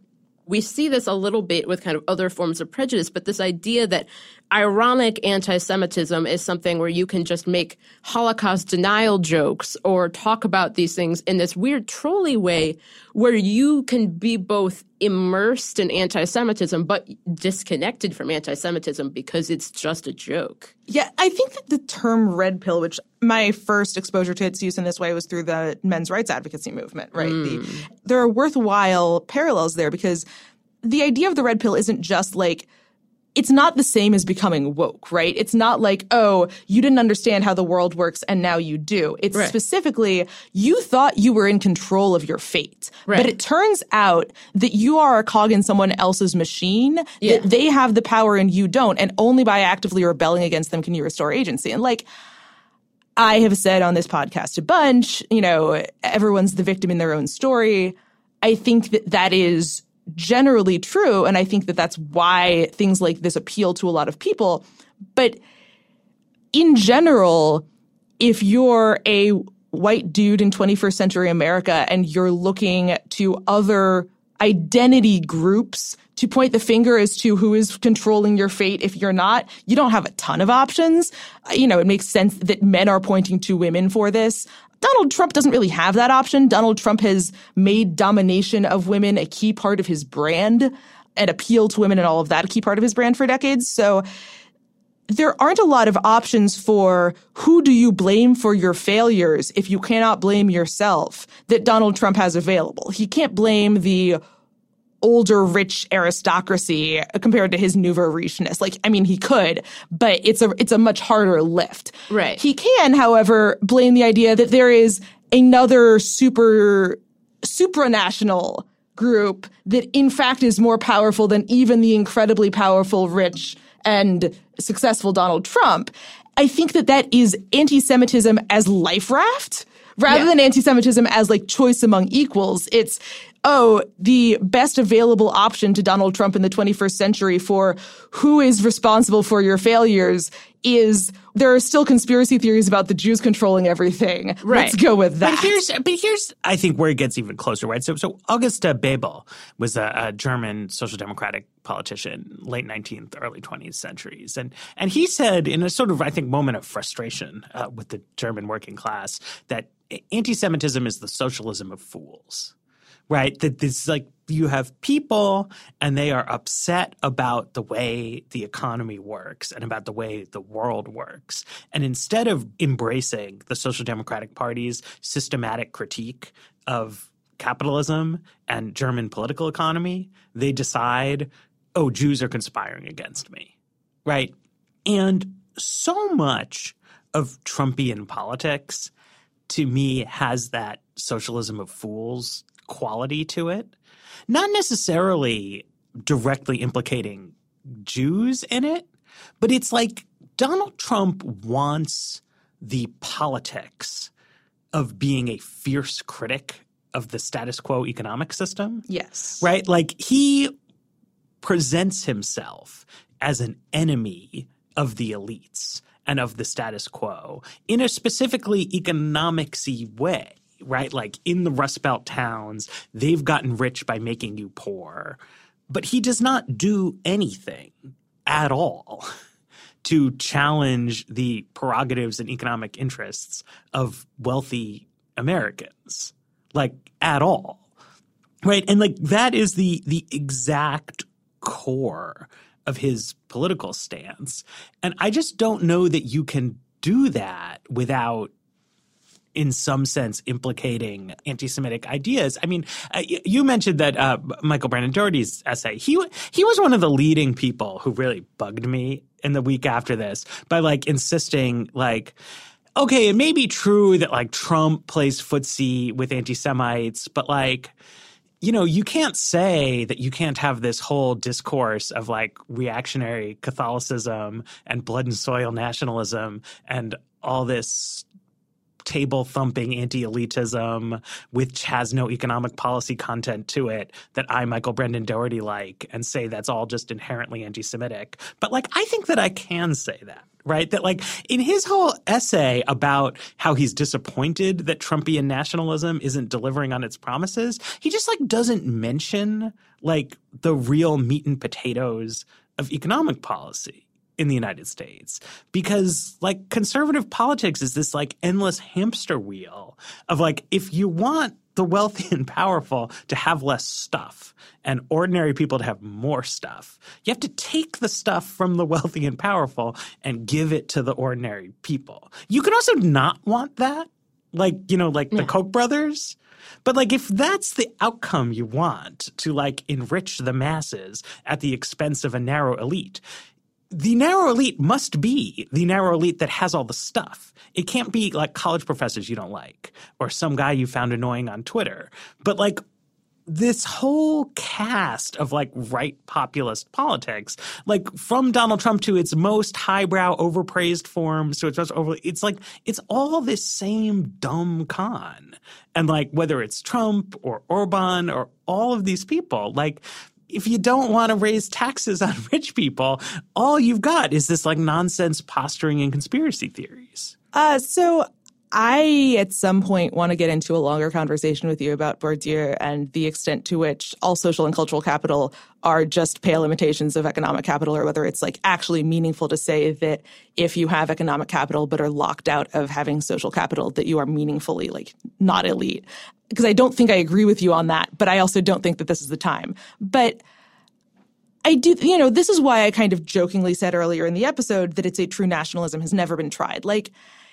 we see this a little bit with kind of other forms of prejudice, but this idea that ironic anti-Semitism is something where you can just make Holocaust denial jokes or talk about these things in this weird trolley way where you can be both immersed in anti-Semitism but disconnected from anti-Semitism because it's just a joke. Yeah, I think that the term red pill, which my first exposure to its use in this way was through the men's rights advocacy movement, right? There are worthwhile parallels there because the idea of the red pill isn't just like, it's not the same as becoming woke, right? It's not like, oh, you didn't understand how the world works and now you do. It's specifically, you thought you were in control of your fate. Right. But it turns out that you are a cog in someone else's machine, that they have the power and you don't. And only by actively rebelling against them can you restore agency. And like I have said on this podcast a bunch, you know, everyone's the victim in their own story. I think that that is generally true, and I think that that's why things like this appeal to a lot of people. But in general, if you're a white dude in 21st century America and you're looking to other identity groups to point the finger as to who is controlling your fate if you're not, you don't have a ton of options. You know, it makes sense that men are pointing to women for this. Donald Trump doesn't really have that option. Donald Trump has made domination of women a key part of his brand and appeal to women and all of that a key part of his brand for decades. So there aren't a lot of options for who do you blame for your failures if you cannot blame yourself that Donald Trump has available. He can't blame the older, rich aristocracy compared to his nouveau richness. Like, I mean, he could, but it's a much harder lift. Right. He can, however, blame the idea that there is another supranational group that in fact is more powerful than even the incredibly powerful, rich, and successful Donald Trump. I think that that is anti-Semitism as life raft rather than anti-Semitism as like choice among equals. It's, oh, the best available option to Donald Trump in the 21st century for who is responsible for your failures is there are still conspiracy theories about the Jews controlling everything. Right. Let's go with that. But here's I think where it gets even closer, right? So Augusta Bebel was a German social democratic politician, late 19th, early 20th centuries. And he said in a sort of, I think, moment of frustration with the German working class that anti-Semitism is the socialism of fools. Right? That this like you have people and they are upset about the way the economy works and about the way the world works. And instead of embracing the Social Democratic Party's systematic critique of capitalism and German political economy, they decide, oh, Jews are conspiring against me. Right? And so much of Trumpian politics, to me, has that socialism of fools quality to it, not necessarily directly implicating Jews in it, but it's like Donald Trump wants the politics of being a fierce critic of the status quo economic system. Yes. Right? Like he presents himself as an enemy of the elites and of the status quo in a specifically economics-y way. Right? Like in the Rust Belt towns, they've gotten rich by making you poor. But he does not do anything at all to challenge the prerogatives and economic interests of wealthy Americans. Like at all. Right? And like that is the exact core of his political stance. And I just don't know that you can do that without in some sense implicating anti-Semitic ideas. I mean, you mentioned that Michael Brandon Doherty's essay. He was one of the leading people who really bugged me in the week after this by like insisting like, okay, it may be true that like Trump plays footsie with anti-Semites, but like, you know, you can't say that you can't have this whole discourse of like reactionary Catholicism and blood and soil nationalism and all this table-thumping anti-elitism, which has no economic policy content to it, that I, Michael Brandon Doherty, like, and say that's all just inherently anti-Semitic. But, like, I think that I can say that, right? That like in his whole essay about how he's disappointed that Trumpian nationalism isn't delivering on its promises, he just like doesn't mention like the real meat and potatoes of economic policy in the United States, because like conservative politics is this like endless hamster wheel of like, if you want the wealthy and powerful to have less stuff and ordinary people to have more stuff, you have to take the stuff from the wealthy and powerful and give it to the ordinary people. You can also not want that, like, you know, like the Koch brothers. But like if that's the outcome you want, to like enrich the masses at the expense of a narrow elite, the narrow elite must be the narrow elite that has all the stuff. It can't be like college professors you don't like or some guy you found annoying on Twitter. But like this whole cast of like right populist politics, like from Donald Trump to its most highbrow overpraised forms to its most it's like it's all this same dumb con. And like whether it's Trump or Orban or all of these people, like if you don't want to raise taxes on rich people, all you've got is this like nonsense posturing and conspiracy theories. So I, at some point, want to get into a longer conversation with you about Bourdieu and the extent to which all social and cultural capital are just pale imitations of economic capital, or whether it's like actually meaningful to say that if you have economic capital but are locked out of having social capital, that you are meaningfully like not elite. Because I don't think I agree with you on that, but I also don't think that this is the time. But I do, you know, this is why I kind of jokingly said earlier in the episode that it's a true nationalism has never been tried. Like,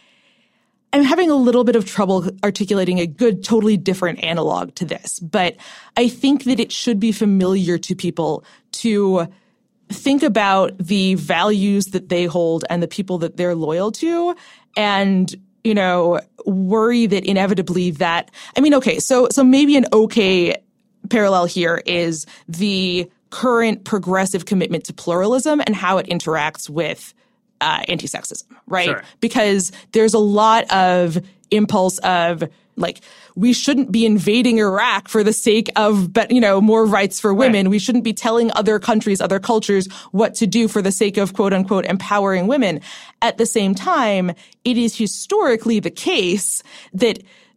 I'm having a little bit of trouble articulating a good, totally different analog to this, but I think that it should be familiar to people to think about the values that they hold and the people that they're loyal to, and, you know, worry that inevitably that, I mean, okay, so maybe an okay parallel here is the current progressive commitment to pluralism and how it interacts with anti-sexism, right? Sure. Because there's a lot of impulse of like, we shouldn't be invading Iraq for the sake of, you know, more rights for women. Right. We shouldn't be telling other countries, other cultures what to do for the sake of quote unquote empowering women. At the same time, it is historically the case that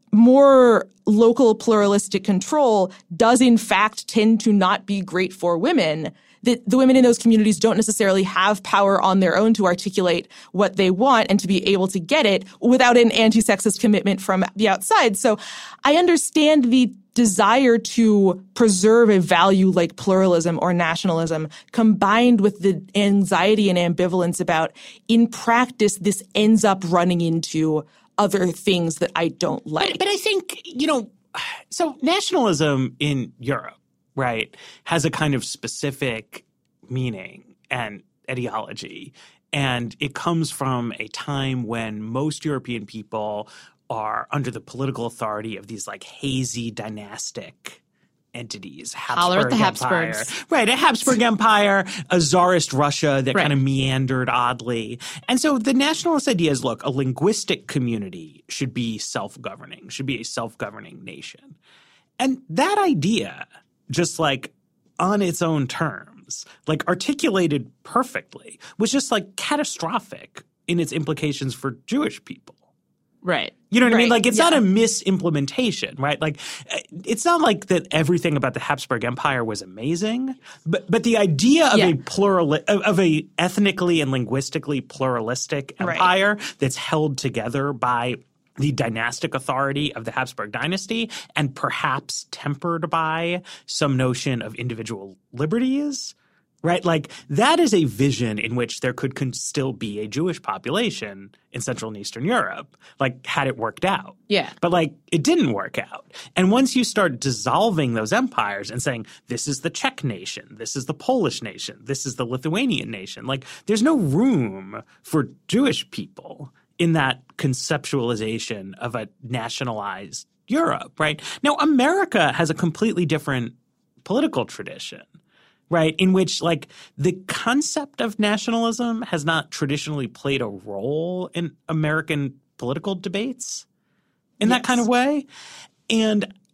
more local pluralistic control does in fact tend to not be great for women. That the women in those communities don't necessarily have power on their own to articulate what they want and to be able to get it without an anti-sexist commitment from the outside. So I understand the desire to preserve a value like pluralism or nationalism, combined with the anxiety and ambivalence about, in practice, this ends up running into other things that I don't like. But I think, you know, so nationalism in Europe, right, has a kind of specific meaning and ideology. And it comes from a time when most European people are under the political authority of these like hazy dynastic entities. Holler at the Habsburgs. Right, a Habsburg Empire, a Tsarist Russia that kind of meandered oddly. And so the nationalist idea is, look, a linguistic community should be self-governing, should be a self-governing nation. And that idea, just like on its own terms, like articulated perfectly, was just like catastrophic in its implications for Jewish people. Right. You know what I mean? Like, it's not a misimplementation, right? Like, it's not like that everything about the Habsburg Empire was amazing, but the idea of of a ethnically and linguistically pluralistic empire that's held together by the dynastic authority of the Habsburg dynasty and perhaps tempered by some notion of individual liberties, right? Like, that is a vision in which there could still be a Jewish population in Central and Eastern Europe, like, had it worked out. Yeah. But, like, it didn't work out. And once you start dissolving those empires and saying, this is the Czech nation, this is the Polish nation, this is the Lithuanian nation, like, there's no room for Jewish people in that conceptualization of a nationalized Europe, right? Now, America has a completely different political tradition, right, in which, like, the concept of nationalism has not traditionally played a role in American political debates in that kind of way. And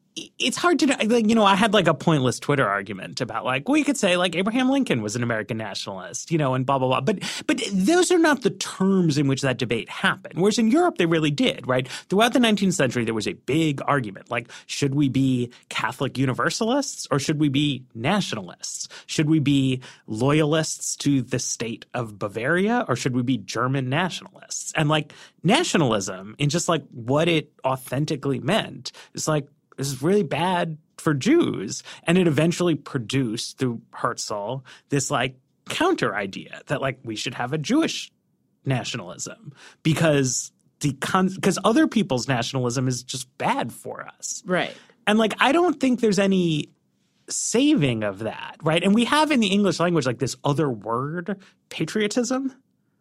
it's hard to know. Like, you know, I had like a pointless Twitter argument about like, we could say like Abraham Lincoln was an American nationalist, you know, and blah, blah, blah. But those are not the terms in which that debate happened. Whereas in Europe, they really did, right? Throughout the 19th century, there was a big argument. Like, should we be Catholic Universalists or should we be nationalists? Should we be loyalists to the state of Bavaria or should we be German nationalists? And like nationalism in just like what it authentically meant is like, this is really bad for Jews. And it eventually produced, through Herzl, this like counter idea that like we should have a Jewish nationalism because other people's nationalism is just bad for us. Right. And like I don't think there's any saving of that, right? And we have in the English language like this other word, patriotism,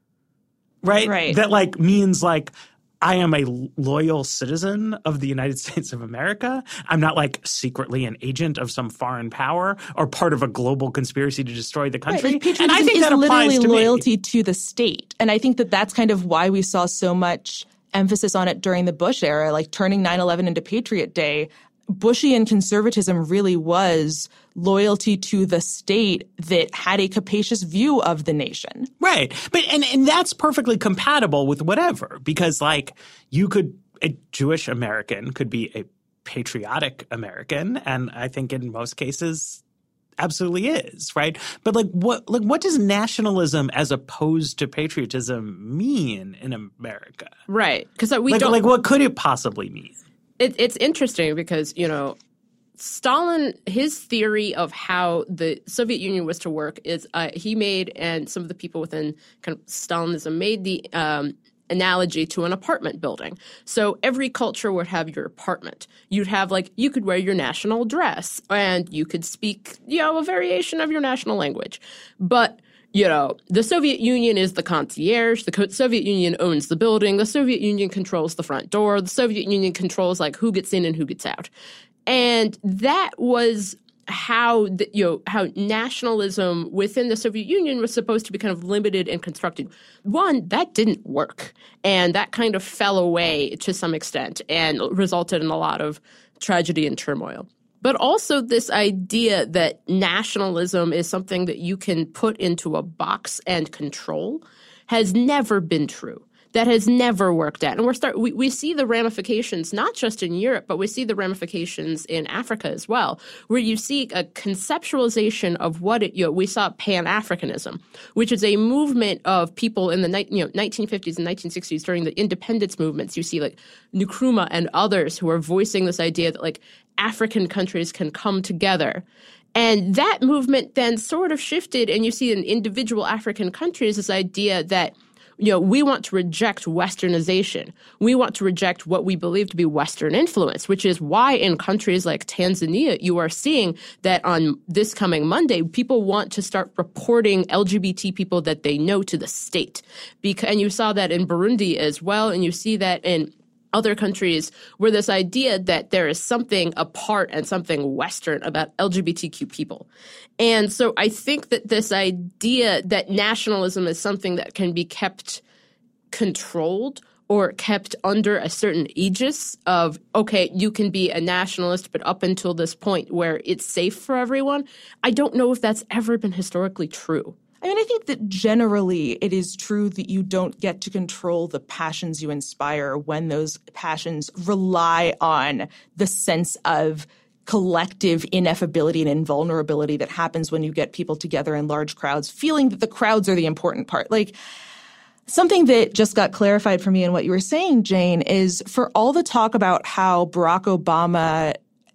right? Right. That like means like I am a loyal citizen of the United States of America. I'm not like secretly an agent of some foreign power or part of a global conspiracy to destroy the country. Right, like and I think is that applies literally to loyalty me. to the state. And I think that that's kind of why we saw so much emphasis on it during the Bush era, like turning 9/11 into Patriot Day. Bushian conservatism really was loyalty to the state that had a capacious view of the nation. Right. But and that's perfectly compatible with whatever, because like a Jewish American could be a patriotic American, and I think in most cases absolutely is, right? But what does nationalism as opposed to patriotism mean in America? Right. Because what could it possibly mean? It's interesting because, you know, Stalin, his theory of how the Soviet Union was to work is he made, and some of the people within kind of Stalinism made the analogy to an apartment building. So every culture would have your apartment. You'd have like, you could wear your national dress and you could speak, you know, a variation of your national language. But you know, the Soviet Union is the concierge. The Soviet Union owns the building. The Soviet Union controls the front door. The Soviet Union controls like who gets in and who gets out. And that was how nationalism within the Soviet Union was supposed to be kind of limited and constructed. One, that didn't work. And that kind of fell away to some extent and resulted in a lot of tragedy and turmoil. But also this idea that nationalism is something that you can put into a box and control has never been true. That has never worked out. And we see the ramifications, not just in Europe, but we see the ramifications in Africa as well, where you see a conceptualization of we saw Pan-Africanism, which is a movement of people in the 1950s and 1960s during the independence movements. You see like Nkrumah and others who are voicing this idea that like African countries can come together. And that movement then sort of shifted, and you see in individual African countries this idea that, you know, we want to reject Westernization. We want to reject what we believe to be Western influence, which is why in countries like Tanzania, you are seeing that on this coming Monday, people want to start reporting LGBT people that they know to the state. And you saw that in Burundi as well, and you see that in other countries where this idea that there is something apart and something Western about LGBTQ people. And so I think that this idea that nationalism is something that can be kept controlled or kept under a certain aegis of, okay, you can be a nationalist, but up until this point where it's safe for everyone, I don't know if that's ever been historically true. I mean, I think that generally it is true that you don't get to control the passions you inspire when those passions rely on the sense of collective ineffability and invulnerability that happens when you get people together in large crowds, feeling that the crowds are the important part. Like, something that just got clarified for me in what you were saying, Jane, is for all the talk about how Barack Obama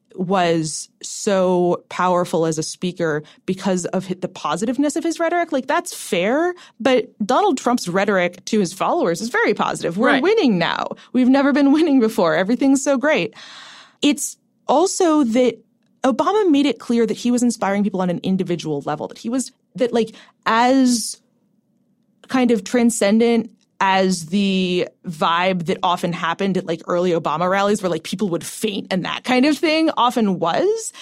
was so powerful as a speaker because of the positiveness of his rhetoric, like that's fair. But Donald Trump's rhetoric to his followers is very positive. We're winning now. We've never been winning before. Everything's so great. It's also that Obama made it clear that he was inspiring people on an individual level, that like as kind of transcendent as the vibe that often happened at like early Obama rallies where like people would faint and that kind of thing often was.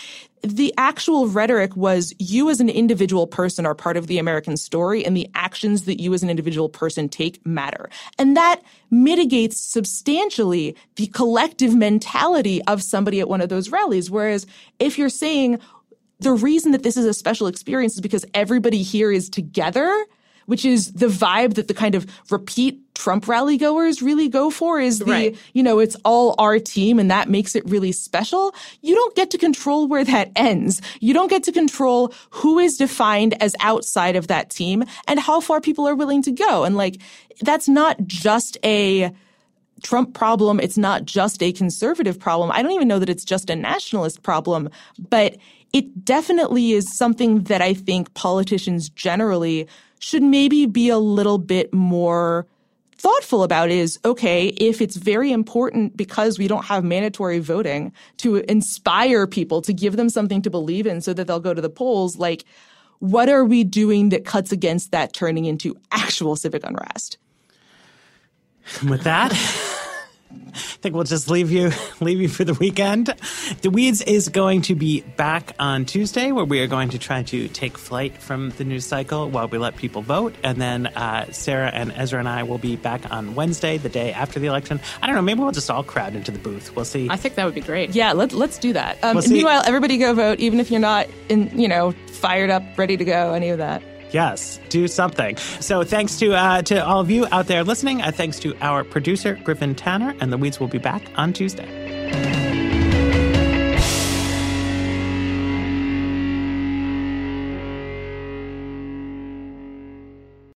the actual rhetoric was you as an individual person are part of the American story, and the actions that you as an individual person take matter. And that mitigates substantially the collective mentality of somebody at one of those rallies. Whereas if you're saying the reason that this is a special experience is because everybody here is together, which is the vibe that the kind of repeat Trump rally goers really go for, is the, it's all our team and that makes it really special. You don't get to control where that ends. You don't get to control who is defined as outside of that team and how far people are willing to go. And that's not just a Trump problem. It's not just a conservative problem. I don't even know that it's just a nationalist problem, but it definitely is something that I think politicians generally should maybe be a little bit more thoughtful about. Is, okay, if it's very important because we don't have mandatory voting to inspire people, to give them something to believe in so that they'll go to the polls, what are we doing that cuts against that turning into actual civic unrest? With that, I think we'll just leave you for the weekend. The Weeds is going to be back on Tuesday, where we are going to try to take flight from the news cycle while we let people vote. And then Sarah and Ezra and I will be back on Wednesday, the day after the election. I don't know, maybe we'll just all crowd into the booth. We'll see. I think that would be great. Yeah, let's do that. Meanwhile, everybody go vote, even if you're not fired up, ready to go, any of that. Yes, do something. So thanks to all of you out there listening. Thanks to our producer, Griffin Tanner, and the Weeds will be back on Tuesday.